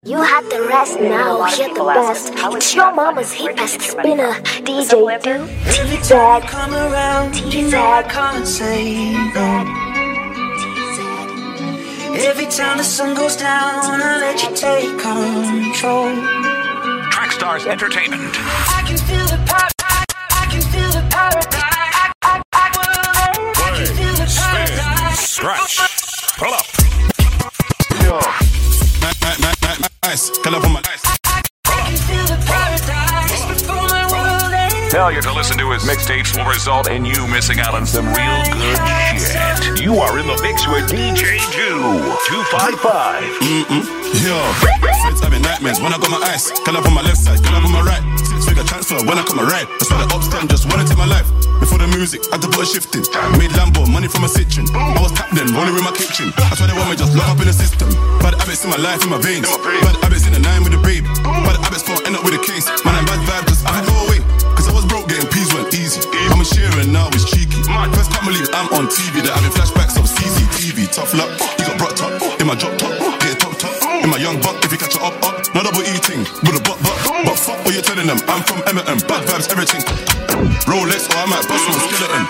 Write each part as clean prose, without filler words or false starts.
You had the rest, now hear the best. It's your mama's hit best spinner, DJ Do, TZ, come around, TZ, I can't say no. Every time the sun goes down, I let you take control. Trackstars Entertainment. I can feel the power. I can feel the paradise. I can feel the paradise. Scratch. Pull up. Nice, color for my ice. I can feel the paradise before my world ends. Failure to listen to his mixtapes will result in you missing out on some real good shit. You are in the mix with DJ Jew 255. Yo, friends having nightmares when I got my ice. Color for my left side, color for my right. Six-figure transfer when I come a ride. That's why the ups them just wanna take my life. Before the music, I had to put a shift in. Made Lambo, money from a kitchen. I was tapped then, rolling in my kitchen. That's why they want me just lock up in the system. Bad habits in my life, in my veins. Bad habits in the 9 with the babe. Bad habits can't end up with a case. Man, I'm bad vibe, just I go away. Cause I was broke, getting peas went easy. I'm a sharing now, it's cheeky. First can't believe I'm on TV. They're having flashbacks of CCTV. Tough luck, you got brought up in my drop top. Get top. In my young buck, if you catch it up. No double eating, with a butt. But fuck what you're telling them. I'm from Emmerton, bad vibes, everything. Rolex, or I might bust on a skeleton.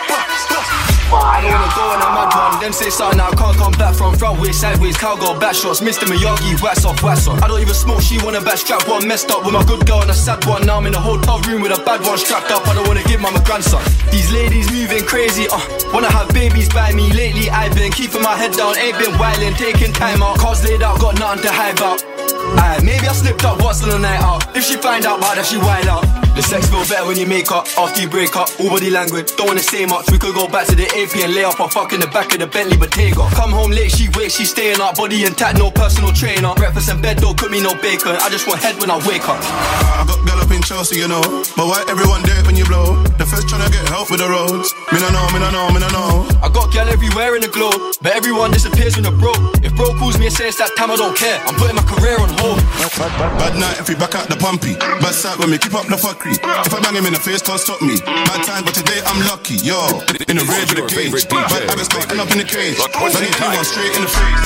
I don't wanna go on a mad one, then say something I can't come back from. Front way, sideways, cowgirl, back shots. Mr. Miyagi, wax off. I don't even smoke, she wanna backstrap one. Messed up with my good girl and a sad one. Now I'm in a hotel room with a bad one strapped up. I don't wanna give mama grandson. These ladies moving crazy, wanna have babies by me. Lately I've been keeping my head down, ain't been wildin', taking time out. Cars laid out, got nothing to hide about. Maybe I slipped up once on the night out. If she find out, why does she wild out? The sex feel better when you make up, after you break up. All body language, don't wanna say much. We could go back to the AP and lay up or fuck in the back of the Bentley Bottega. Come home late, she wakes, she staying up. Body intact, no personal trainer. Breakfast in bed, don't cook me no bacon. I just want head when I wake up. I got girl up in Chelsea, you know. But why everyone there when you blow? The first tryna get help with the roads. Me no know. I got girl everywhere in the globe, but everyone disappears when they're broke. If bro calls me and says that time I don't care, I'm putting my career on hold. Bad night if we back out the pumpy. Bad side when we keep up the fuckery. If I bang him in the face, can't stop me. Bad time, but today I'm lucky. Yo, in the rage with the cage. Bad habits can't end up in the cage. Sunny P1 straight in the face.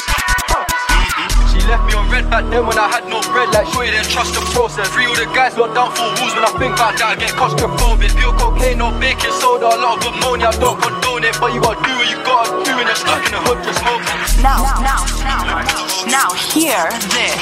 She left me on red back then when I had no bread. Like sure you didn't trust the process. Free all the guys locked down for rules. When I think about that I get claustrophobic. Pure cocaine, no baking soda. A lot of ammonia, I don't condone it. But you gotta do what you gotta do. And you're stuck in the hood just smoking. Now hear this.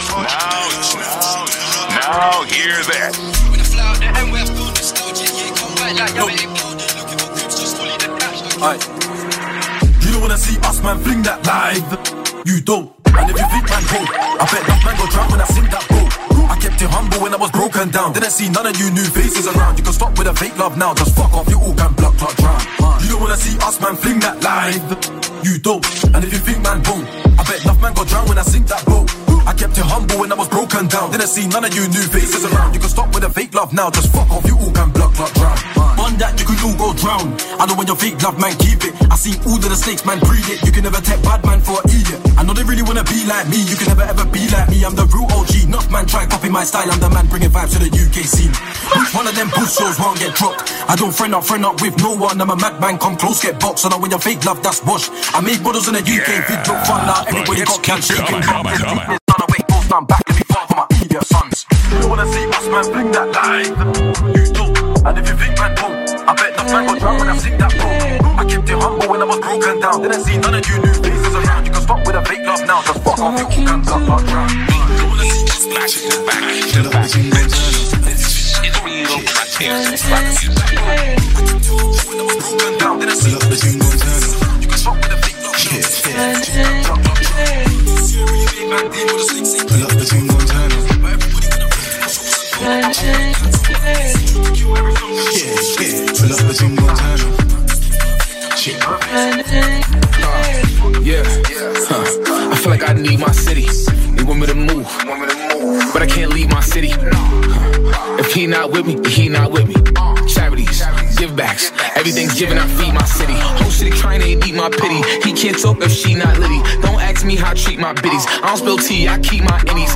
Now hear this. When I fly out the end, we're full nostalgia. Yeah, come back like you're looking for groups just fully detached. You don't wanna see us, man, fling that live. You don't. And if you think man go, I bet that man go drown when I sing that bro. I kept it humble when I was broken down. Didn't see none of you new faces around. You can stop with a fake love now. Just fuck off, you all can block, drown. You don't wanna see us, man, fling that live. You don't. And if you think man go, I bet enough man go drown when I sing that bro. I kept it humble when I was broken down. Didn't see none of you new faces around. You can stop with a fake love now. Just fuck off, you all can block, drown. On that you could all go drown. I know when your fake love, man, keep it. I seen all of the snakes, man, breed it. You can never take bad man for an idiot. I know they really wanna be like me. You can never ever be like me. I'm the real OG. Enough man try and copy my style. I'm the man bringing vibes to the UK scene. Which one of them bullshits won't get dropped? I don't friend up with no one. I'm a madman, come close, get boxed. I know when your fake love, that's wash. I make models in the UK, video fun now. Everybody got can shaking. I'm back to be far from my idiot sons. You don't wanna see us, man, bring that live. You don't. And if you think man don't, I bet the man go drown when I sing that bro. I kept it humble when I was broken down. Didn't see none of you new faces around. You can stop with a fake love now. Just fuck off, you all can block, drown. You don't wanna see us back to the back. It's real transparency. I kept it humble when I was broken down. Didn't see none of you new faces around. You can stop with a fake love now. Just fuck off, you all can block, drown. Pull up the thing, go turn up. Pull up the thing, go turn up. I feel like I need my city. They want me to move, but I can't leave my city. If he not with me, he not with me. Charities, give backs, everything's given, I feed my city. Whole city trying to eat my pity. He can't talk if she not litty. Don't ask me how I treat my biddies. I don't spill tea, I keep my innies.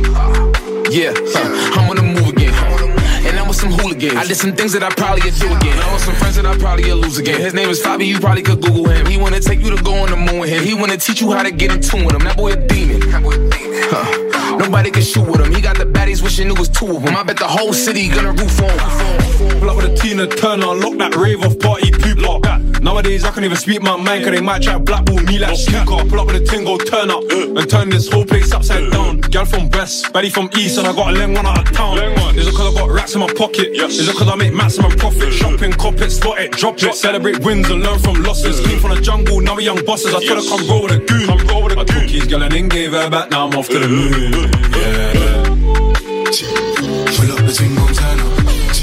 I'm on the move again. And I'm with some hooligans. I did some things that I probably would do again. I with some friends that I probably would lose again. His name is Fabi, you probably could Google him. He wanna take you to go on the moon with him. He wanna teach you how to get in tune with him. That boy a demon. Nobody can shoot with him. He got the baddies wishing it was two of them. I bet the whole city gonna root for him. Pull up with a Tina Turner, lock that rave off party, poop lock that. Nowadays I can't even speak my mind, cause they might try blackball me like snooker. Pull up with a tingo, turn up, and turn this whole place upside down. Girl from West, baddie from East, and I got a leng one out of town. Is it cause I got racks in my pocket? Is it cause I make maximum profit? Shopping, cop it, spot it, drop it. Celebrate wins and learn from losses. Came from the jungle, now we young bosses. I told her come roll with a goon. I took his girl and then gave her back, now I'm off to the moon. Yeah. Pull up the tingo, turn up.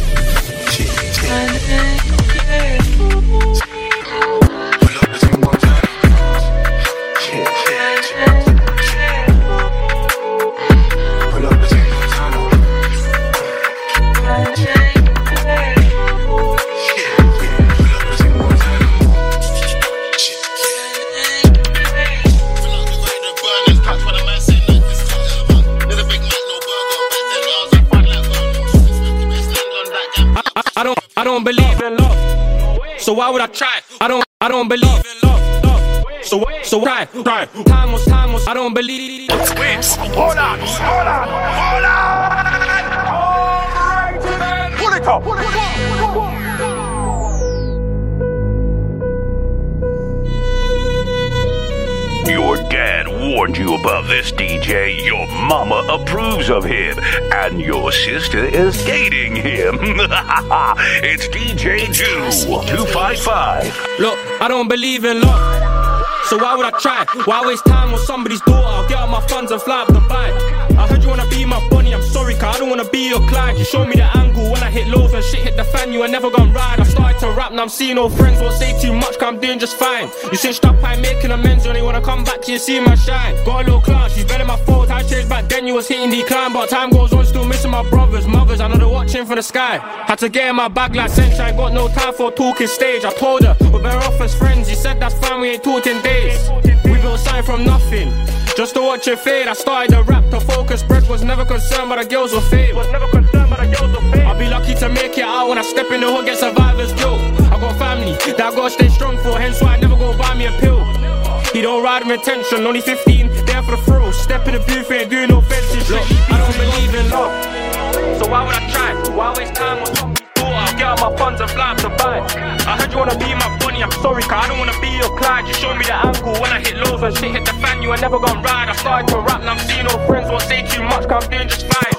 I don't believe in love, so why would I try? I don't believe in love, so try. Time was, I don't believe. Hold on. Pull it up. Your dad warned you about this, DJ. Your mama approves of him, and your sister is dating him. It's DJ Jew 255. Look, I don't believe in love, so why would I try? Why waste time on somebody's daughter? I'll get out my funds and fly up Dubai. I heard you wanna be my bunny, I'm sorry, cause I don't wanna be your client. You show me the angle when I hit lows, when shit hit the fan, you ain't never gonna ride. I started to rap, now I'm seeing no friends, won't say too much, cause I'm doing just fine. You cinched up, I'm making amends, you only wanna come back till you see my shine. Got a little class, she's better my fault, I changed back then, you was hitting decline. But time goes on, still missing my brothers, mothers, I know they're watching from the sky. Had to get in my bag like Sense, I ain't got no time for a talking stage. I told her, we're better off as friends, you said that's fine, we ain't talked in days. We built something from nothing, just to watch it fade. I started to rap to focus, bread was never concerned, but the girls were fame. I'll be lucky to make it out when I step in the hood, get survivor's guilt. I got family that I gotta stay strong for, hence why I never go buy me a pill. He don't ride with intention, only 15, there for the thrill. Step in the booth, ain't doing no fancy shit. I don't believe in love, so why would I try? Why waste time on something? I'll get out my funds and fly up to buy. I heard you wanna be my bunny, I'm sorry, cause I don't wanna be your client. You show me the angle when I hit lows, when shit hit the fan, you ain't never gonna ride. I started to rap, now I'm seeing no friends, won't say too much, cause I'm doing just fine.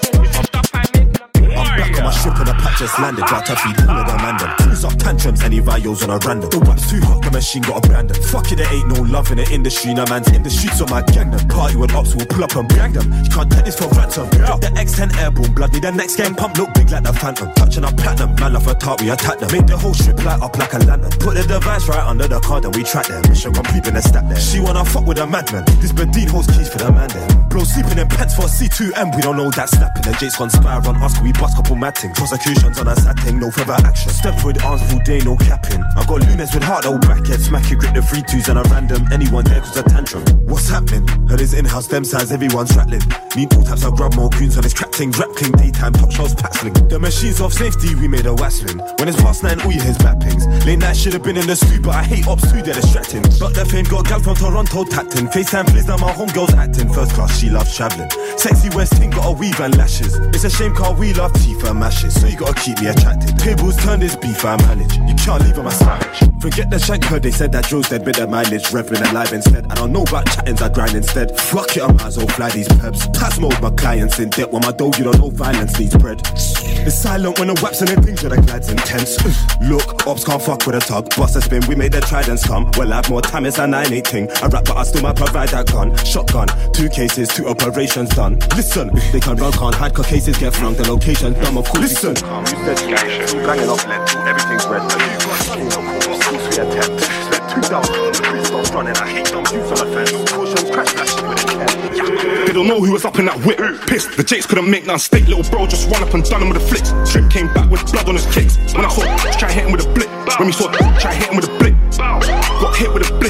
I'm back on my ship and the patch just landed. Got to feed all of them and them. Cruise up tantrums, any vials on a random. The wax too hot, the machine got abandoned. Fuck it, there ain't no love in the industry. No man's in the streets, so my gang them. Party with ops, we'll pull up and bang them. You can't take this for ransom. Drop the X10 airborne, blood me the next game pump, look big like the Phantom. Touching up platinum, man love a tart, we attack them. Made the whole strip light up like a lantern. Put the device right under the car, then we track them. Mission complete in the stack there. She wanna fuck with a madman. This Bedine holds keys for the man there. Bro sleeping in pants for C2M, we don't know that snapping. The Jake's conspire on us, we bust couple mad things. Prosecutions on a sad thing, no further action. Stepped with arms full day, no capping. I got lunas with heart, old backhead. Smack it, grip the 3-2s and a random. Anyone there cause a tantrum. What's happening? Heard it's in-house, them size, everyone's rattling. Need all types of grab more goons on this crap thing. Rap cling, daytime, top shows, pack sling. The machines off safety, we made a wassling. When it's past 9, all you hear's bad pings. Late night should've been in the stew, but I hate ops too, they're distracting. But the fame got gal from Toronto tacting. FaceTime plays, now my homegirl's acting. First class, she loves travelling. Sexy West Ting got a weave and lashes. It's a shame car we love teeth and mashes, so you gotta keep me attracted. Tables turn this beef I manage. You can't leave on my savage. Forget the shank, heard they said that Joe's dead, bit of mileage. Revving alive instead. I don't know about chattings, I grind instead. Fuck it, I might as well fly these peps. Tax mode, my clients in debt. When my dough, you don't know violence needs bread. It's silent when the waps and the things with the glides intense. Look, ops can't fuck with a tug. Bust a spin, we made the tridents come. Well, I have more time, it's a 9-8 thing. I rap, but I still might provide that gun. Shotgun, 2 cases, 2 operations done. Listen, if they can run, can't hide, cause cases get flung. The location, dumb, of course. Listen, you said cash, banging off lead, everything's red. But you got something, no cool, of course we attempt. Spent 2,000 on the breeze, stops running. I hate dumb views on the fence. Cautions, crash, flashing with a cat. They don't know who was up in that whip. Pissed, the Jakes couldn't make none steak. Little bro just run up and done him with the flicks. Strip came back with blood on his kicks. When I saw try hit him with a blick. When we saw try hit him with a blick. Got hit with a blick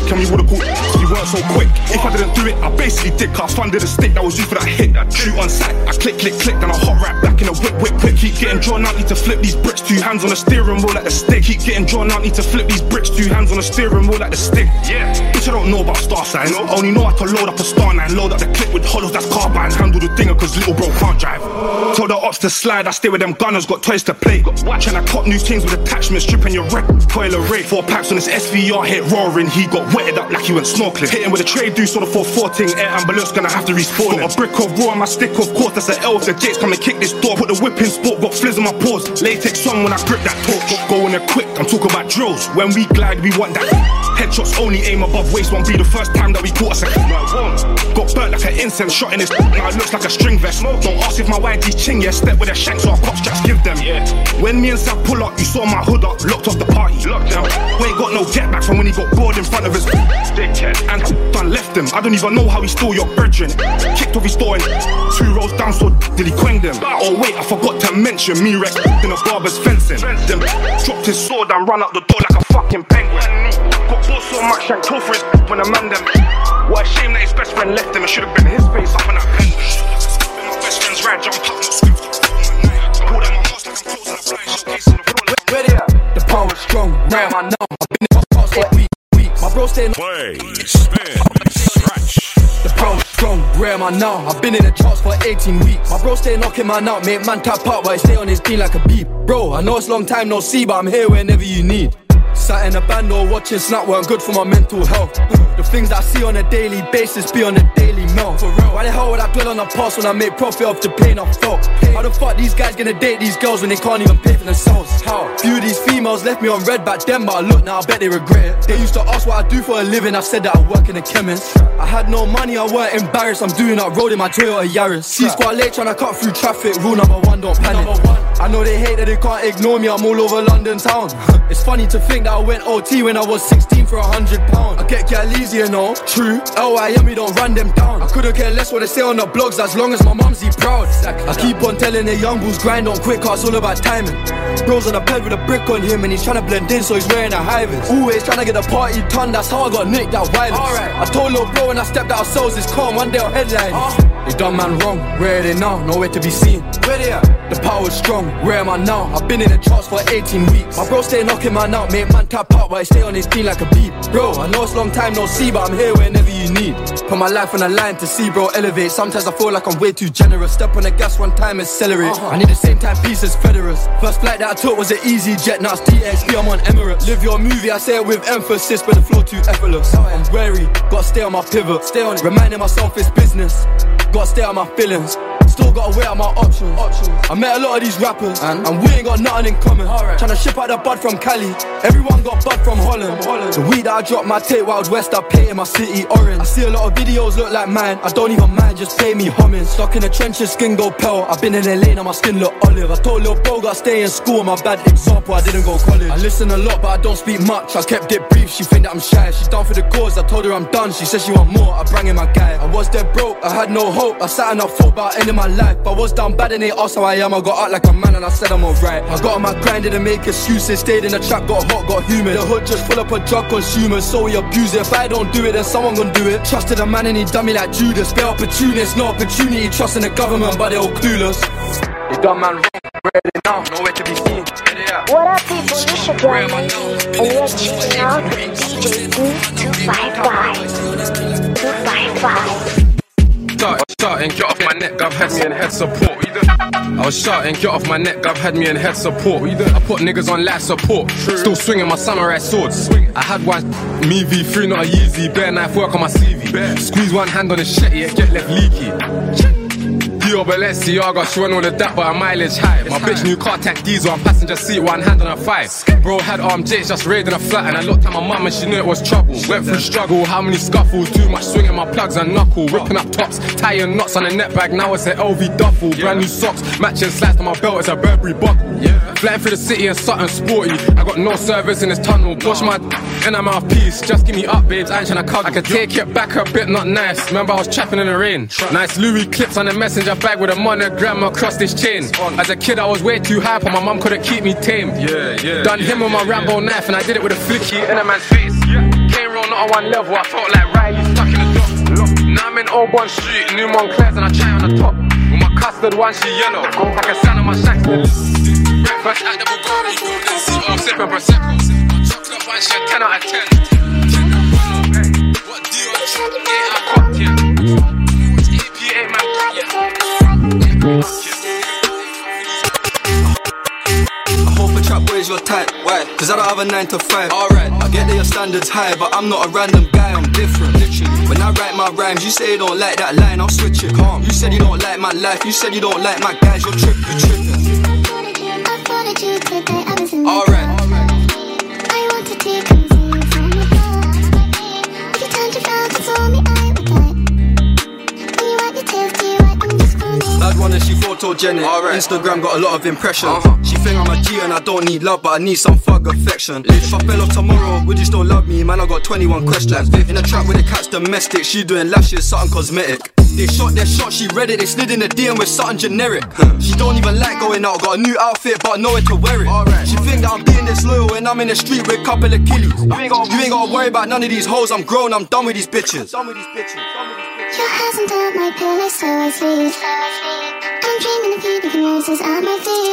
and we would've caught we weren't so quick. If I didn't do it, I basically did, cause I funded a stick that was used for that hit. Shoot on sight, I click, then I hop right back in a whip. Keep getting drawn out, need to flip these bricks. 2 hands on the steering wheel like the stick. Keep getting drawn out, need to flip these bricks. 2 hands on the steering wheel like the stick. Yeah, bitch, I don't know about star signs. Only know how to load up a star 9. Load up the clip with hollows, that's carbines. Handle the dinger, cause little bro can't drive. Tell the ops to slide, I stay with them gunners. Got toys to play. Trying to cop new things with attachments. Stripping your red coil array. 4 packs on this SVR hit roaring. He got wetted up like he went snorkeling. Hitting with a trade do, so the 4-4 ting. Air ambulance gonna have to respawn. Got a brick of raw on my stick, of course. That's an L if the Jakes come and kick this door. Put the whip in sport, got fliz on my paws. Latex on when I grip that torch. Go in there quick, I'm talking about drills. When we glide, we want that. Headshots only aim above waist. Won't be the first time that we caught us a got burnt like an incense shot in his now it looks like a string vest. Don't ask if my YG's ching, yeah. Step with a shank, so our cop straps give them. When me and Sam pull up, you saw my hood up, locked off the party. We ain't got no get back from when he got bored in front of us. And done left him. I don't even know how he stole your brethren. Kicked off his door and 2 rows down, so did he quang them? Oh wait, I forgot to mention me wrecked in a barber's fencing. Them dropped his sword and ran out the door like a fucking penguin. Got bought so much and told for his when a man them. What a shame that his best friend left him. It should have been his face up on that pen. My best friend's ride, jump up, no script. Pulled out my mask like I'm closing a blind showcase on the floor. Where they at? The power's strong, ram I know. I've been in the past for weeks. My bro staying Play, spin, scratch. The power's strong, ram I know. I've been in the charts for 18 weeks. My bro stay knocking man out, make man tap out, but I stay on his beat like a beep. Bro, I know it's long time no see, but I'm here whenever you need. Sat in a band or watching Snap weren't good for my mental health. The things that I see on a daily basis be on a daily melt. For real, why the hell would I dwell on the past when I make profit off the pain I felt? How the fuck these guys gonna date these girls when they can't even pay for themselves? How? Few of these females left me on red back then, but I look now, I bet they regret it. They used to ask what I do for a living, I said that I work in a chemist. I had no money, I weren't embarrassed, I'm doing that road in my Toyota Yaris. C-Squad late trying to cut through traffic, rule number 1, don't panic. I know they hate that they can't ignore me, I'm all over London town. It's funny to think that I went OT when I was 16 for £100. I get gal easy, you know, true. LYM, we don't run them down. I couldn't care less what they say on the blogs as long as my mum's proud. I keep on telling the young bulls grind on quick, cause it's all about timing. Bro's on a bed with a brick on him and he's trying to blend in, so he's wearing a high vis. Always trying to get the party done, that's how I got nicked that violence. I told little bro when I stepped out of cells, it's calm, one day I'll headline. They done man wrong, where are they now? Nowhere to be seen. Where they at? The power's strong, where am I now? I've been in the charts for 18 weeks. My bro stay knocking man out, make man tap out, but I stay on his team like a beep. Bro, I know it's long time no see, but I'm here whenever you need. Put my life on the line to see bro elevate. Sometimes I feel like I'm way too generous. Step on the gas one time, accelerate. I need the same time piece as Federers. First flight that I took was an easy jet, now it's DXB, I'm on Emirates. Live your movie, I say it with emphasis, but the flow too effortless. I'm wary, gotta stay on my pivot, stay on it. Reminding myself it's business, gotta stay on my feelings. Still gotta weigh out my options. I met a lot of these rappers, and we ain't got nothing in common. Tryna ship out the bud from Cali, everyone got bud from Holland. The weed that I dropped my tape Wild West, I painted my city orange. I see a lot of videos look like mine, I don't even mind, just pay me homage. Stuck in the trenches, skin go pale. I've been in LA, now my skin look olive. I told little bro gotta stay in school, my bad example, I didn't go college. I listen a lot, but I don't speak much, I kept it brief, she think that I'm shy. She's down for the cause, I told her I'm done, she said she want more, I bring in my guy. I was dead broke, I had no hope, I sat and I thought about ending my life. I was down bad and they asked how I am, I got out like a man and I said I'm alright. I got on my grind, didn't make excuses, stayed in the trap, got hot, got humid. The hood just full up of drug consumers, so we abuse it. If I don't do it, then someone gon' do it. Trusted a man and he done me like Judas. They're opportunists, no opportunity, trusting the government, but they're all clueless. They done man wrong, where they now, nowhere to be seen. What up, people? It's your girl, and you're checking out DJ 255. Shouting, get off my neck, I've had me in head support. I was shouting, get off my neck, I've had me in head support. I put niggas on life support, still swinging my samurai swords. I had one, me V3, not a Yeezy, bare knife work on my CV. Squeeze one hand on the shit, yeah, get left leaky. Dior Balenciaga, showing all of that, but her mileage high. My bitch new car tank diesel, I'm passenger seat, one hand on her thigh. Bro had armed J's, just raiding a flat, and I looked at my mum and she knew it was trouble. Went through struggle, how many scuffles, too much swinging my plugs and knuckle. Ripping up tops, tying knots on a net bag, now it's an LV duffel. Brand new socks, matching slides on my belt, it's a Burberry buckle. Flying through the city in something sporty, I got no service in this tunnel. Push my in a mouthpiece, just give me up babes, I ain't tryna cuddle. I could take it back a bit, not nice, remember I was trapping in the rain. Nice Louis clips on the messenger bag with a monogram across this chain. As a kid, I was way too hype, and my mum couldn't keep me tame. Done him with my Rambo knife, and I did it with a flicky in a man's face. Came real not on one level, I felt like Riley stuck in the dock. Now I'm in Old Bond Street, New Montclair's, and I try on the top. With my custard one, she yellow. Like a sign of my shacks. Breakfast at the Bulgari, then see I'm sipping Prosecco. Chocolate one, she a 10 out of 10. What do you want? 8 out of cock, yeah. APA, man, I hope a trap boys your type. Why? Cause I don't have a 9 to 5. Alright, I get that your standards high, but I'm not a random guy, I'm different. Literally. When I write my rhymes, you say you don't like that line, I'll switch it. Calm. You said you don't like my life, you said you don't like my guys, you're tripping. Alright. I wanted to come see you from above. If you turned your back for me, I would die. When you wipe your tears, do you wipe them just for me? Bad one and she photogenic. Instagram got a lot of impressions. She think I'm a G and I don't need love, but I need some thug affection. If I fell off tomorrow, would you still love me? Man, I got 21 questions. In a trap with the cat's domestic, she doing lashes, something cosmetic. They shot their shot, she read it, they slid in the DM with something generic. She don't even like going out, got a new outfit but nowhere to wear it. She think that I'm being disloyal when I'm in the street with a couple of killies. You ain't gotta worry about none of these hoes, I'm grown, I'm done with these bitches. Your hands under my pillow, so I sleep. I'm dreaming of you, leaving roses at my feet.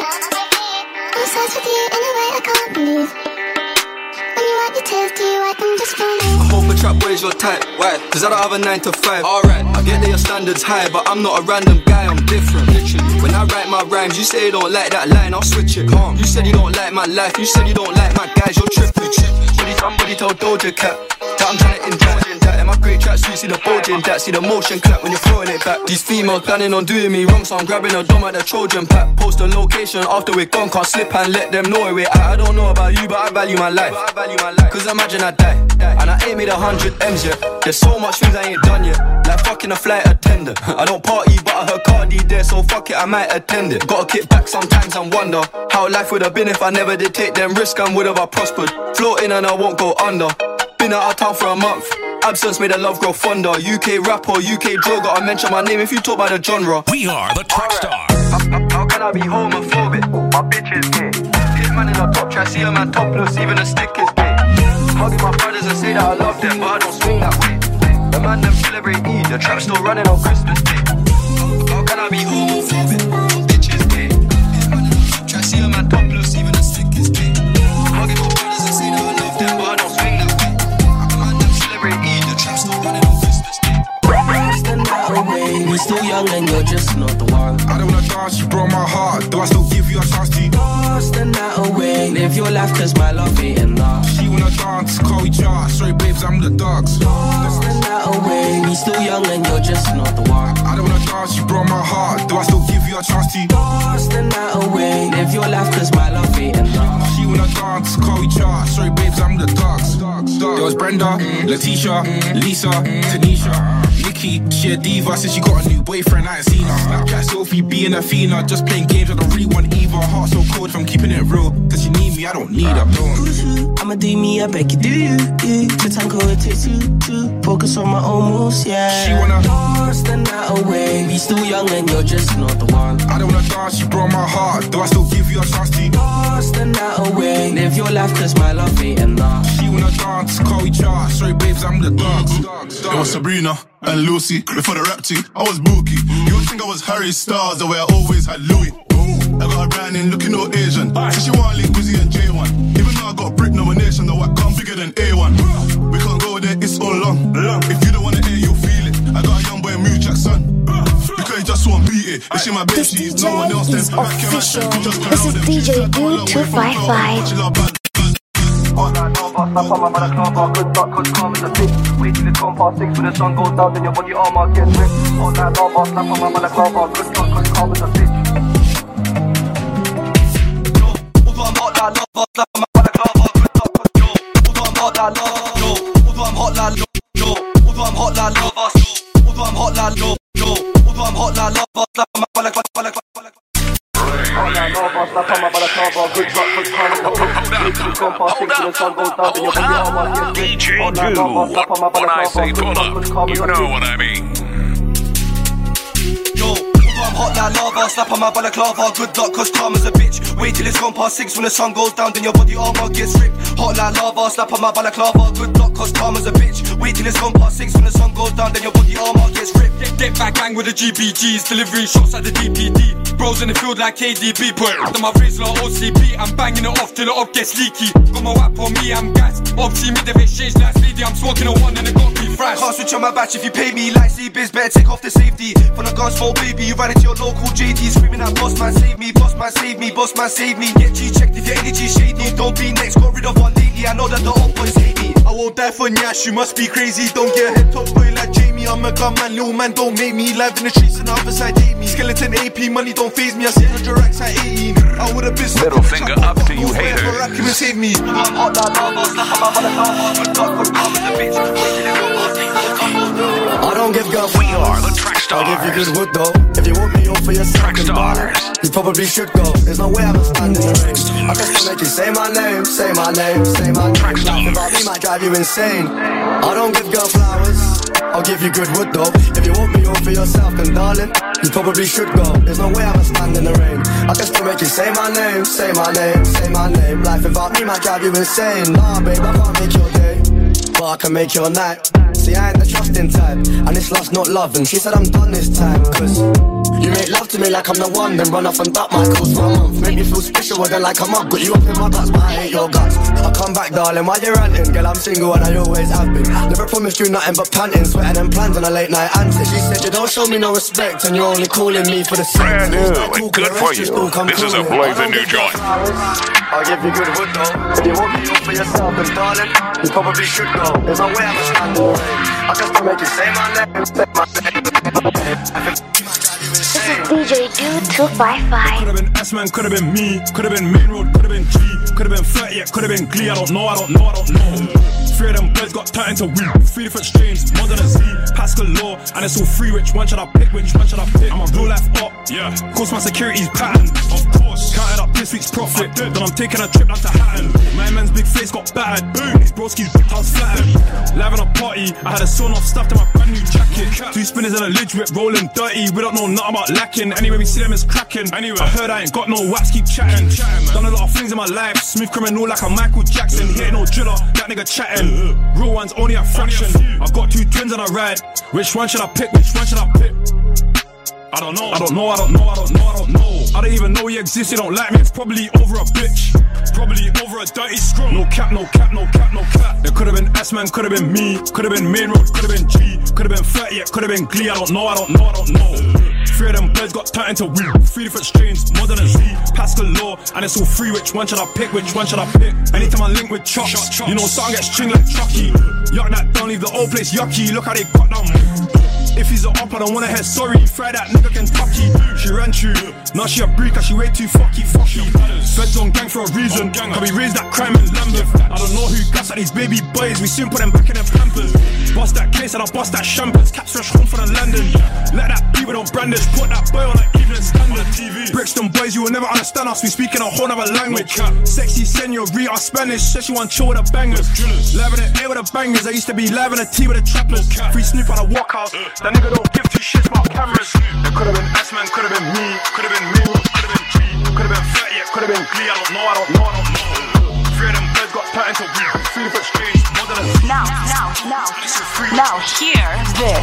I'm obsessed with you in a way I can't believe. When you wipe your tears, do you wipe them just for me? I hope a trap boys your type. Why? Cause I don't have a 9 to 5. Alright, I get that your standards high, but I'm not a random guy, I'm different. Literally. When I write my rhymes, you say you don't like that line, I'll switch it. Calm. You said you don't like my life, you said you don't like my guys, you're tripping. Somebody told Doja Cat that I'm trying to indulge that. In my great tracksuit, see the bulging that, see the motion clap when you're throwing it back. These females planning on doing me wrong, so I'm grabbing a dome at the Trojan pack. Post a location after we're gone, can't slip and let them know where we're at. I don't know about you, but I value my life. Cause imagine I die, and I ain't made 100 M's yet. There's so much things I ain't done yet, like fucking a flight attendant. I don't party, but I heard Cardi there, so fuck it, I might attend it. Gotta kick back sometimes and wonder how life would have been if I never did take them risks and would have I prospered. Floating and I won't go under. Been out of town for a month. Absence made the love grow fonder. UK rapper, UK drill, gotta mention my name if you talk about the genre. We are the Track Stars. How can I be homophobic? My bitch is gay. Hit man in a top try, see a man topless, even a stick is gay. Hugging my brothers and say that I love them, but I don't swing that way. The man them celebrate Eid, the trap's still running on Christmas Day. How can I be homophobic? My bitch is gay. Hit man in a top try, see a man topless, even a stick is gay. Hugging my brothers and say that I love them, but I don't swing that way. The man them celebrate Eid, the trap's still running on Christmas Day. Stand that away. We're still young and you're just not the one. I don't wanna dance, you broke my heart. Do I still give you a chance to? Stand that away. Live your life cause my love ain't enough. She wanna dance, call each other. Sorry babes, I'm the dogs. Stand that away. We still young and you're just not the one. I don't wanna dance, you broke my heart. Do I still give you a chance to? Stand that away. Live your life cause my love ain't enough. She wanna dance, call each other. Sorry babes, I'm the dogs. There was Brenda, Letitia, Lisa, Tanisha, Nikki. She a diva since she got a new boyfriend, I ain't seen her. Snapchat Sophie being a Fina, just playing games I don't really want either. Heart so cold from keeping it real, cause you need me, I don't need her. I'ma do me, I beg you do. The tango it takes to focus on my own moves, yeah. She wanna stand that away. We still young and you're just not the one. I don't wanna dance, you broke my heart. Do I still give you a chance to? Stand that away. Live your life cause my love ain't enough. She wanna dance, call each other. Sorry babes, I'm the dogs. It was Sabrina and Lucy. Before the rap team, I was Mookie. You would think I was Harry Styles, the way I always had Louis. I got a brand in looking all Asian. So she wanna link Wizzy and J1. Even though I got a Brit nomination, though I come bigger than A1. We can't go there, it's all long. If you don't wanna hear, you'll feel it. I got a young boy, Mew Jackson. Because he just won't beat it. If she my bitch, she's no one else, then official. This is DJ Do255. All night long, boss, up on my mother club, I could duck, cause calm as a bitch. Wait till it's gone past 6 when the sun goes down, then your body armor gets ripped. All night long, boss, up on my mother club, I could duck, cause calm as a bitch. Yo, although I'm hot like love, boss, up on my mother club, I could duck, cause yo. Although I'm hot like love, yo. Although I'm hot like yo. Although I'm hot like love, boss, yo. Although I'm hot like yo. Although I'm hot like love, boss, up on my mother club, all night long, boss, up on my mother club, I could duck, cause calm as a bitch. DJ Do. When I say pull up, you know what I mean. Yo, although I'm hot like lava, slap on my balaclava. Good luck, cause karma's a bitch. Wait till it's gone past 6 when the sun goes down, then your body armor gets ripped. Hot like lava, slap on my balaclava. Good luck, cause karma's a bitch. Wait till it's gone past 6 when the sun goes down, then your body armor gets ripped. Get back gang with the GBGs, delivering shots at the DPD. Bros in the field like KDB, put it on my face like OCP. I'm banging it off till the up gets leaky. Got my whap on me, I'm gas. Obviously mid of exchange like speedy. I'm smoking a one and it got me fresh. Can't switch on my batch if you pay me like C-Biz. Better take off the safety. From the gun smoke baby, you ride into your local JD, screaming out boss man save me, boss man save me, boss man save me. Get G-checked if your energy shady. Don't be next, got rid of one lately. I know that the old boys hate me. I won't die for Nyash, you must be crazy. Don't get a head top boy like Jamie. I'm a gunman, little man, don't make me. Live in the streets and the other side hate me. Skeleton AP, money don't faze me. I see 100 racks at 18. I would've been stuck. Middle finger up to you haters. Rap can save me. I'm hot like lava, slap on my balaclava. Good luck, cause karma's a bitch. I don't give girl. We are the Track Stars. I'll give you good wood though. If you want me all for yourself, Track Stars. You probably should go. There's no way I'm standing in the ring. I can still make you say my name, say my name, say my name. Life about me might drive you insane. I don't give girl flowers. I'll give you good wood though. If you want me all for yourself, then darling, you probably should go. There's no way I'm standing in the rain. I can still make you say my name, say my name, say my name. Life without me might drive you insane. Nah, babe, I can't make your day, but I can make your night. See, I ain't the trusting type, and it's love's not love. And she said I'm done this time, cause you make love to me like I'm the one, then run off and duck my calls for a month. Make me feel special again like I'm up. Got you up in my guts, but I hate your guts. I'll come back, darling, while you're ranting. Girl, I'm single and I always have been. Never promised you nothing but panting, sweating and plans on a late night antics. She said you don't show me no respect, and you're only calling me for the sex. Brand new and good for you. This is a blazing new joint. I'll give you good wood though. If you want me all for yourself, then darling, you probably should go. There's no way I'm standing away. I can still make you say my name, say my name. This is DJ Dude 255. Could've been S-Man, could've been me. Could've been Main Road, could've been G. Could've been 30, yeah, could've been Glee. I don't know. 3 of them birds got turned into weed. 3 different strains, more than a Z. Pascal Law, and it's all free. Which one should I pick? I'm a real life op, yeah. Of course my security's patterned, of course. Counted up this week's profit, then I'm taking a trip down to Hatton. My man's big face got battered, boom. His broski's I was flattered. Live in a party, I had a sawn off stuffed in my brand new jacket. 2 spinners and a lid whip rolling dirty. We don't know nothing about lacking. Anyway, we see them as cracking. Anyway, I heard I ain't got no waps, keep chatting. Done a lot of things in my life. Smooth criminal like a Michael Jackson. Hitting no driller, that nigga chatting. Real one's only a fraction. I've got 2 twins on a ride. Which one should I pick? I don't know. I don't even know he exists, he don't like me. It's probably over a bitch. Probably over a dirty scrum. No cap. There could've been S-Man, could've been me. Could've been Main Road, could've been G. Could've been 30, yeah, could've been Glee. I don't know. 3 of them birds got turned into weed. 3 different strains, more than a Z. Pascal Law, and it's all free. Which one should I pick? Anytime I link with chops, you know something gets string like Chucky. Yuck that down, leave the old place yucky. Look how they got down. If he's a up, I don't wanna hear sorry. Fry that nigga Kentucky. She ran through, now she a break, cause she way too fucky. Feds on gang for a reason, cause we raised that crime in Lambeth. I don't know who gas at these baby boys, we soon put them back in their pampers. Bust that case and I bust that champers. Caps fresh home for the London. Let that be, we don't brandish. Put that boy on an evening standard. Brixton boys, you will never understand us, we speak in a whole other language. Sexy senorita Spanish, says she want chill with the bangers. Live in the air with the bangers, I used to be live in the T with the trappers. Free Snoop on a walkhouse. That nigga don't give 2 shits about cameras. It could've been S-Man, could've been me. Could've been me, could've been G. Could've been 30, yeah, could've been Glee. I don't know. 3 of them birds got turned into weed. 3 different strains, more than a Z. Now, hear this.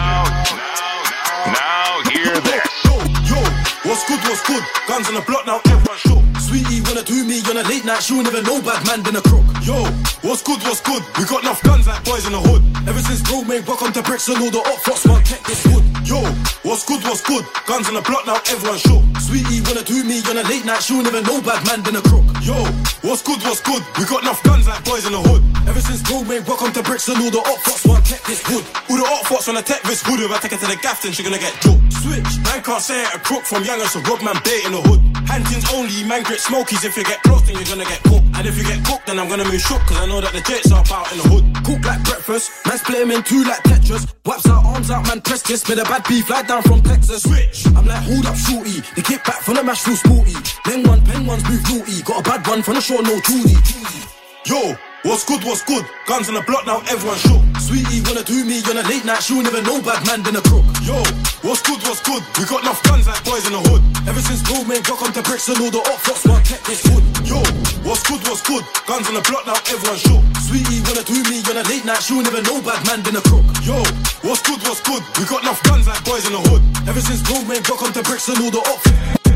Now, hear this. Yo, what's good? Guns on the block now, everyone shook. Sweetie wanna do me on a late night, she'll never know bad man been a crook. Yo, what's good? We got enough guns like boys in the hood. Ever since bro made welcome to bricks and all the up fox man kept this wood. Yo, what's good? Guns on the block now, everyone shook. Sweetie wanna do me on a late night, she'll never know bad man been a crook. Yo, what's good? We got enough guns like boys in the hood. Ever since bro made welcome to bricks and all the up fox man kept this wood. All the up fox wanna take this wood. If I take it to the gaff, then she gonna get joked. Switch, man can't say it a crook from young as a rob man bait in the hood. Handins only, man grit smokies. If you get close, then you're gonna get cooked. And if you get cooked, then I'm gonna move shook, cause I know that the jets are out in the hood. Cook like breakfast, man split him in 2 like Tetris. Wipes our arms out, man press kiss. Made a bad beef, fly down from Texas. Switch, I'm like, hold up, shorty. The kick back from the mash feel sporty. Pen ones move naughty. Got a bad one from the shore, no Judy. Yo, What's good, what's good? Guns on the block, now everyone shook. Sweetie wanna do me on a late night, she'll never know bad man than a crook. Yo, what's good, what's good? We got enough guns like boys in the hood. Ever since Gold made Glock onto bricks and all the op fox one kept this hood. Yo, what's good, what's good? Guns on the block, now everyone shook. Sweetie wanna do me on a late night, she'll never know bad man than a crook. Yo, what's good, what's good? We got enough guns like boys in the hood. Ever since Gold made Glock onto bricks and all the op.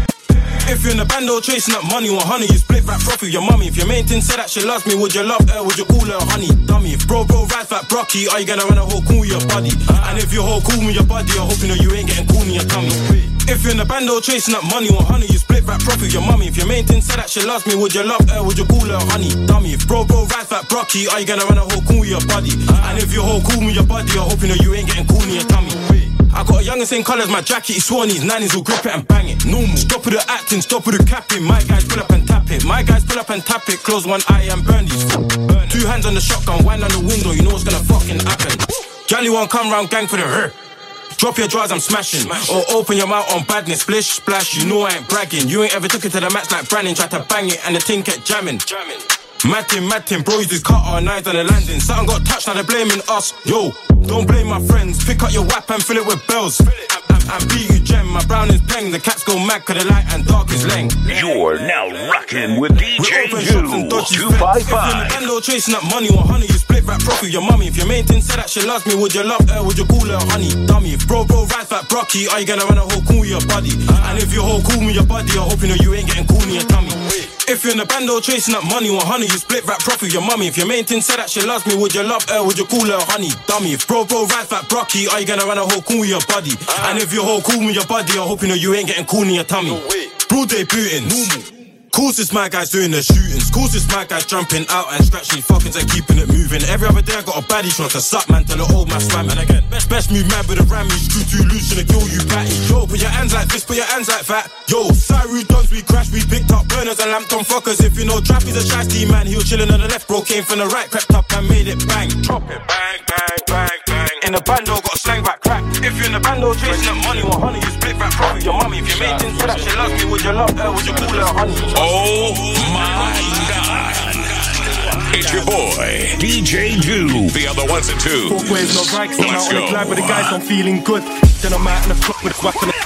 If you're in the bando chasing up money or honey, you split that profit with your mummy. If your main thing said that she loves me, would you love her? Would you call her honey? Dummy. If bro rides that brocky, are you gonna run a whole cool with your body? And if you're whole cool with your body, you're hoping that you ain't getting cool in your tummy. If you're in the bando chasing up money or honey, you split that profit with your mummy. If your main thing said that she loves me, would you love her? Would you call her honey? Dummy. If bro rides that brocky, are you gonna run a whole cool with your body? And if you're whole cool with your body, you're hoping that you ain't getting cool in your tummy. I got a young and same colours, my jacket, he swore these nannies will grip it and bang it. Normal. Stop with the acting, stop with the capping. My guys pull up and tap it. My guys pull up and tap it. Close one eye and burn these. 2 hands on the shotgun, wind on the window, you know what's gonna fucking happen. Gally won't come round, gang for the hurt. Drop your drawers, I'm smashing. Or open your mouth on badness, splish, splash. You know I ain't bragging. You ain't ever took it to the match like Brandon. Tried to bang it and the thing kept jamming. Mad team, bro, use his cutter, knives on the landing. Something got touched, now they're blaming us. Yo, don't blame my friends. Pick up your whap and fill it with bells. And beat you gem, my brown is peng. The cats go mad cause the light and dark is leng. You're now rocking with DJ Jew 255. If you're in the bando chasing up money or honey, you split that profit with your mummy. If your main thing said that she loves me, would you love her? Would you call her honey? Dummy. If bro rides that brocky, are you gonna run a whole cool with your body? And if you're whole cool with your body, you're hoping that you ain't getting cool in your tummy. If you're in the bando chasing up money or honey, you split that profit with your mummy. If your main thing said that she loves me, would you love her? Would you call her honey? Dummy. If bro rides that brocky, are you gonna run a whole cool with your body? And if you're whole cool with your body, you're hoping that you ain't getting cool in your tummy. Broad day bootings. Course it's my guys doing the shootings. Course it's my guys jumping out and scratching fuckings and keeping it moving. Every other day I got a baddie trying to suck man till the old man swam. And again, best move man with a rammy. Screw too loose and kill you patty. Yo, put your hands like this, put your hands like that. Yo, Cyru dons, we crashed, we picked up burners and lamped on fuckers. If you know Trappy's a shasty man, he was chilling on the left, bro came from the right, crept up and made it bang. Drop it, bang, bang, bang, bang. In the bando got slang back crack. If you're in the bando chasing up money or honey, you split that profit your mummy. If your main thing said that she loves me, would you love her? Would you call her honey? Oh my God. It's your boy, DJ Jew. The other ones and two. Walkways, no bikes, I'm out on the glide, but the guys not feeling good. Then I'm out in the club with a whack on the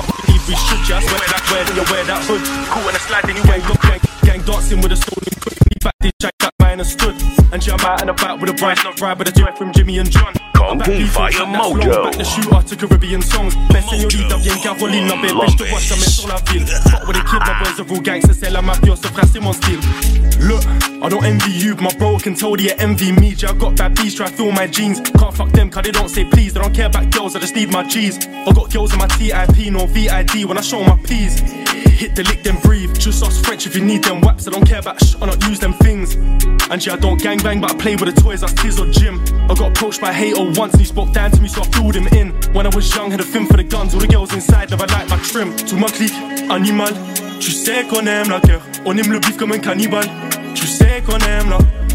we should just wear that hood. Cool and a slide, then you ain't look gang dancing with a stolen quick. Back this jack that man has stood. And she I'm out and about with a bright, not right, but a joy from Jimmy and John. Conky Fire Mojo. Back the shooter to Caribbean songs. Best señorita bien Cavolina, babe. Bitch to watch them, it's all I feel. Fuck with a kid, my boys are all gangsters. C'est la mafiosa, frère, c'est mon style. Look, I don't envy you, but my bro can tell they envy me. I got bad beats, try to fill my jeans. Can't fuck them, cause they don't say please. They don't care about girls, I just need my G's. I got girls in my TIP, no VID when I show my P's. Hit the lick, then breathe. Just us French if you need them waps. I don't care about I don't use them things. And yeah, I don't gangbang, but I play with the toys like Tiz or Jim. I got approached by a hater once and he spoke down to me, so I filled him in. When I was young, had a fin for the guns. All the girls inside never liked my trim. Tout ma clique, animal. Tu sais qu'on aime la terre. On aime le beef comme un cannibale. Tu sais qu'on aime la.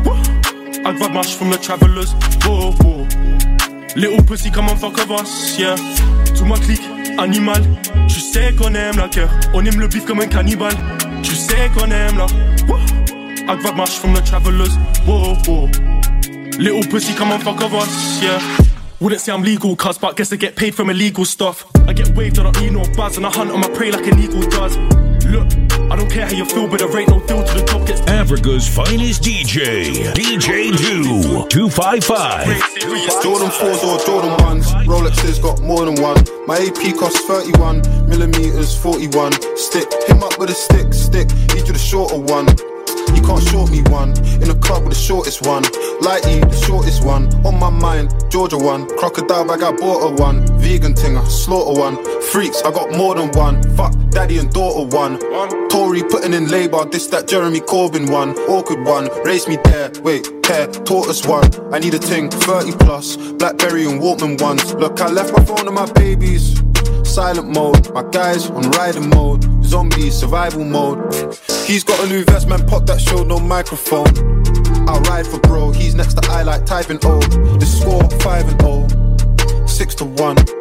I grab mush from the travelers. Whoa, whoa. Little pussy, come on, fuck of us, yeah. Tout ma clique, animal. Tu sais qu'on aime la terre. On aime le beef comme un cannibale. Tu sais qu'on aime la. I grab mush from the travelers. Whoa, whoa. Little pussy, come on, fuck of us, yeah. Wouldn't say I'm legal, cuz, but guess I get paid from illegal stuff. I get waved, I don't need no buzz, and I hunt on my prey like an eagle does. Look, I don't care how you feel, but there ain't no deal till the job gets done. Africa's finest DJ, DJ Jew 255. Jordan 4s or Jordan 1s, Rolexes got more than one. My AP costs 31, millimeters 41. Stick, him up with a stick, need you the shorter one. You can't short me one, in the club with the shortest one. Lighty, the shortest one, on my mind, Georgia one. Crocodile bag, I bought a one. Vegan thing, I slaughter one. Freaks, I got more than one. Fuck, daddy and daughter one. Tory putting in labour, this that Jeremy Corbyn one. Awkward one, race me there, wait, care, tortoise one. I need a ting, 30 plus, Blackberry and Walkman ones. Look, I left my phone and my babies. Silent mode, my guys on riding mode. Zombie survival mode. He's got a new vest, man, pop that show, no microphone. I'll ride for bro, he's next to I like typing O. The score 5-0, 6-1.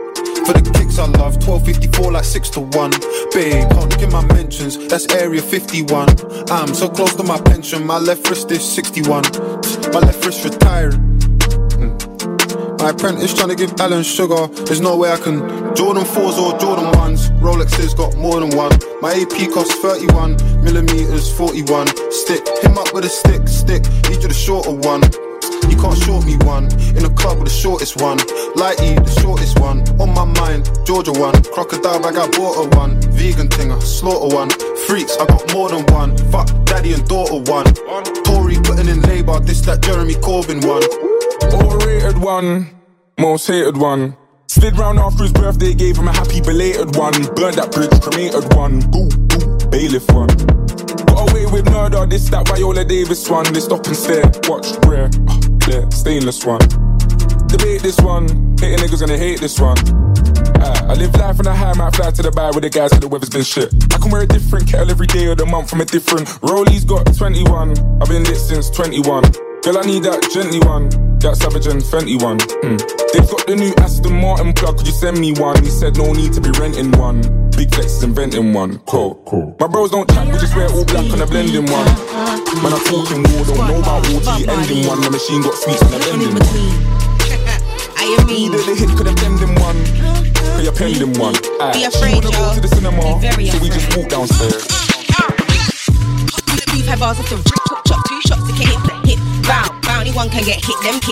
For the kicks I love, 12.54 like 6 to 1. Babe, can't look in my mentions, that's area 51. I'm so close to my pension, my left wrist is 61. My left wrist retired. My apprentice trying to give Alan sugar. There's no way I can Jordan 4s or Jordan 1s. Rolexes got more than one. My AP costs 31 millimeters, 41. Stick, him up with a stick. Need you the shorter one. You can't short me one. In the club with the shortest one. Lighty, the shortest one. On my mind, Georgia one. Crocodile bag, I bought a one. Vegan thinger, slaughter one. Freaks, I got more than one. Fuck, daddy and daughter one. Tory putting in labour, this that Jeremy Corbyn one. Overrated one, most hated one. Slid round after his birthday, gave him a happy belated one. Burned that bridge, cremated one. Boo, boo, bailiff one. Got away with murder, this that Viola Davis one. They stop and stare, watch, rare, clear, stainless one. Debate this one, hating niggas gonna hate this one. I live life on a high, might fly to the bar with the guys, cause the weather's been shit. I can wear a different kettle every day of the month from a different. Rollies got 21, I've been lit since 21. Girl, I need that gently one, that Savage and Fenty one. They've got the new Aston Martin plug, could you send me one? He said no need to be renting one. Big Flex is inventing one. Cool. My bros don't chat, we just wear all black on a blending one. When I'm talking war, don't know about water, ending one. The machine got sweets on the blending one. I am mean. The hit could have pending one. Could you pending one? Be afraid, yo. Go to the cinema, so we just walk downstairs. Beef had bars off the chop 2 shots to hit the hit. Bounty one can get hit them.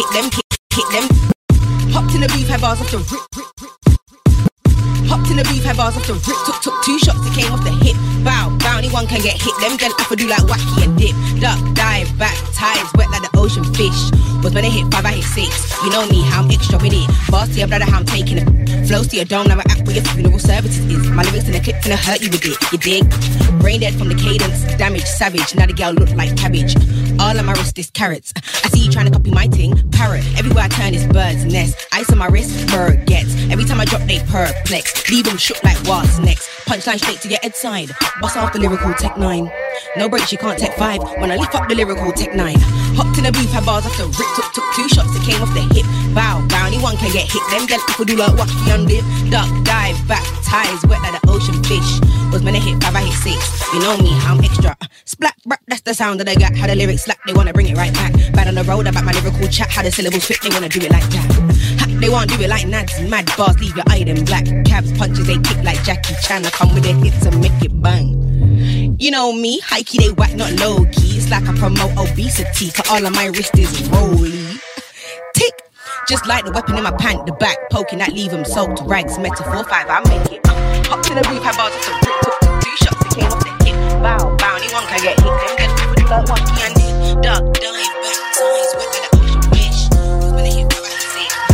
Hopped in the beef, had bars off the rip. Hopped in the beef, had bars off the rip. Took 2 shots, it came off the hip. Bounty one can get hit them. Then I could do like wacky and dip. Duck, dive, back, tides, wet like the ocean fish. Was when I hit 5, I hit 6. You know me, how I'm extra with it. Bars to your brother, how I'm taking it. Flows to your dome, now I act where your funeral services is. My lyrics in the clip finna hurt you with it. You dig? Brain dead from the cadence, damage, savage. Now the girl look like cabbage. All on my wrist is carrots. I see you trying to copy my ting, parrot. Everywhere I turn is bird's nest. Ice on my wrist, bird gets. Every time I drop, they perplex. Leave them shook like what's next. Punchline straight to your head side. Bust off the lyrical tech 9. No breaks, you can't take 5. When I lift up the lyrical tech 9. Hopped in the beef, had bars off the rip. Took 2 shots, it came off the hip. Bounty one can get hit. Them then I could do like wacky and dip. Duck, dive, back, ties, wet like the ocean fish. Was when I hit 5, I hit 6. You know me, I'm extra. Splat, brat, that's the sound that I got. How the lyrics slap, they wanna bring it right back. Bad on the road about my lyrical chat. How the syllables fit, they wanna do it like that. They won't do it like Nads. Mad bars leave your item black. Cabs, punches, they kick like Jackie Chan. I come with the hits and make it bang. You know me, high key, they whack, not low key. It's like I promote obesity, cause all of my wrist is rolly. Tick, just like the weapon in my pant, the back, poking that leave them soaked. Rags, metaphor 5, I make it. Hopped in the roof, had bars off the rip. Took 2 shots, it came off the hip. Bounty one can get hit. Them get people do like wacky and dip. Duck, dive, back, ties, wet like the ocean fish. When they hit 5, I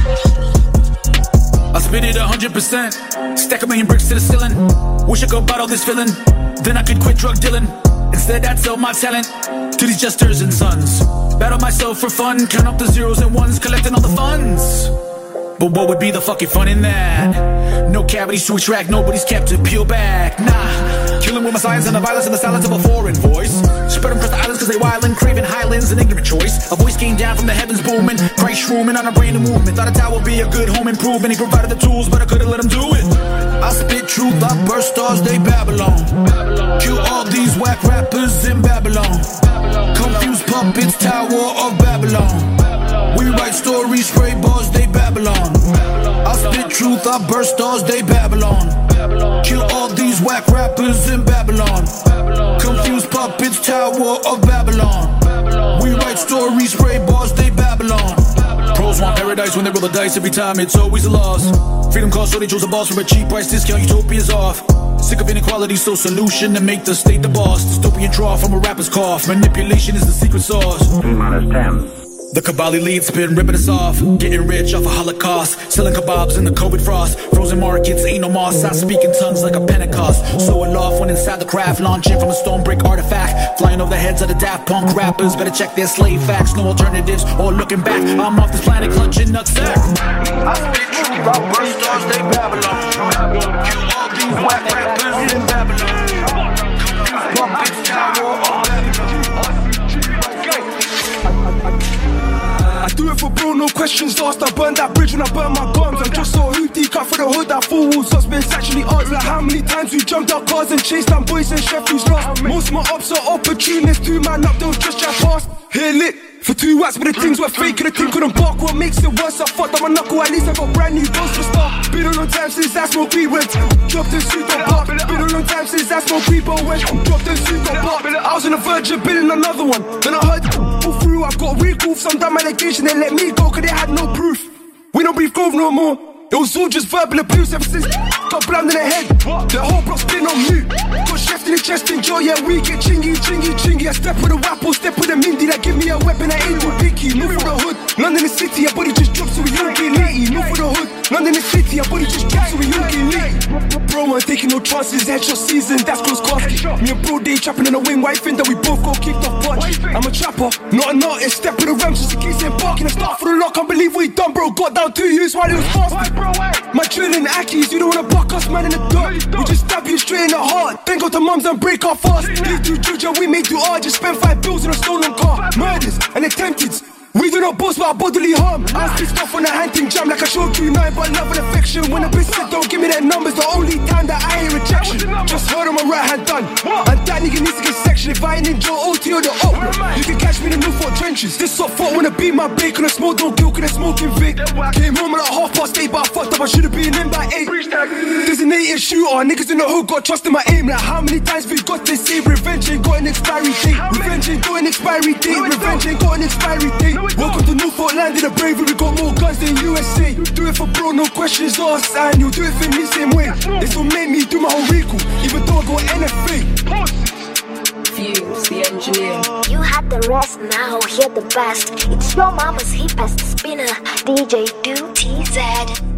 hit 6. I spit it 100%. Stack a million bricks to the ceiling. Wish I could bottle this feeling. Then I could quit drug dealing. Instead I'd sell my talent to these jesters and sons. Battle myself for fun. Count up the zeros and ones, collecting all the funds. But what would be the fucking fun in that? No cavities to extract, nobody's kept to peel back. Nah, killing with my science and the violence and the silence of a foreign voice. Spread them across the islands cause they wildin', craving highlands, an ignorant choice. A voice came down from the heavens booming, Christ shrooming on a brand new movement. Thought a tower would be a good home improvement. He provided the tools, but I couldn't let him do it. I spit truth, I burst stars, they Babylon. Kill all these whack rappers in Babylon. Confused puppets, Tower of Babylon. We write stories, spray bars, they Babylon. I spit truth, I burst stars, they Babylon. Kill all these whack rappers in Babylon. Confused puppets, Tower of Babylon. We write stories, spray bars, they Babylon. Pros want paradise when they roll the dice. Every time it's always a loss. Freedom costs, so they chose a boss for a cheap price discount. Utopia's off. Sick of inequality, so solution to make the state the boss. Dystopian draw from a rapper's cough. Manipulation is the secret sauce. T-10. The Kabali leads been ripping us off. Getting rich off a Holocaust. Selling kebabs in the COVID frost. Frozen markets, ain't no moss. I speak in tongues like a Pentecost. So aloft when inside the craft. Launching from a stone brick artifact. Flying over the heads of the Daft Punk rappers. Better check their slave facts. No alternatives or looking back. I'm off this planet clutching nutsack. I spit truth, I burst stars, they Babylon. Kill all these whack rappers in Babylon. Puppets, Tower of Babylon. I do it for Bruno no questions asked. I burned that bridge when I burned my gums. I'm just so hoopty, cut for the hood, that four walls up, been actually odds. Like how many times we jumped out cars and chased down boys and Sheffield's lost. Most of my ops are opportunists, 2 man up, they'll just chat past. Here lit for 2 watts, but the things were fake and the thing couldn't bark. What makes it worse? I fucked up my knuckle, at least I got brand new goals for start. Been a long time since I smoked weed went dropped in super park. Been a long time since I smoked weed but went dropped in super park. I was on the verge of building another one, then I heard all through. I got recalled for some dumb allegation, they let me go cause they had no proof. We don't breathe grove no more. It was all just verbal abuse ever since got blammed in the head. The whole block's been on mute. Got chef in the chest in jaw, yeah, we get chingy. I step with a wapple, step with a Mindy that give me a weapon, I ain't too picky. Move for the hood, London the city, your body just drops so we don't get litty. Move for the hood, London the city, your body just drops so we don't get litty. Bro, I'm taking no chances, headshot season, that's close casket. Me and bro, they trapping in the wing, white fin that we both got kicked off punch. I'm a trapper, not an artist, step with the ramp just in case they're barking. I start for the lock, can't believe what he done, bro. Got down 2 years while it was fasting. My drilling Ackies, you don't wanna buck us, man, in the dirt. We just stab you straight in the heart, then go to mums and break our fast. They do Juja, we may do art, just spend 5 bills on a stolen car. Murders and attempted. We do not boast about bodily harm. I spit stuff on the hunting jam like I showed you now, but love and affection. When a bitch said don't give me that number's the only time that I hear rejection. Just heard on my right hand done, and that nigga needs to get section. If I ain't in Joe OT or the O, you can catch me in the Newport trenches. This soft fuck wanna beat my bacon, I smoke don't kill, cause they smoking Vic. Came home at like 8:30, but I fucked up, I should've been in by 8. Designated shooter, niggas in the hood got trust in my aim. Like how many times we got to say revenge ain't got an expiry date. Revenge ain't got an expiry date. Revenge ain't got an expiry date. Welcome to Newport land in the bravery, we got more guns than USA. Do it for bro, no questions asked, and you'll do it for me same way. This will make me do my whole recall, even though I got NFA. Fuse, the engineer. You had the rest, now hear the best. It's your mama's hippest spinner, DJ Do TZ.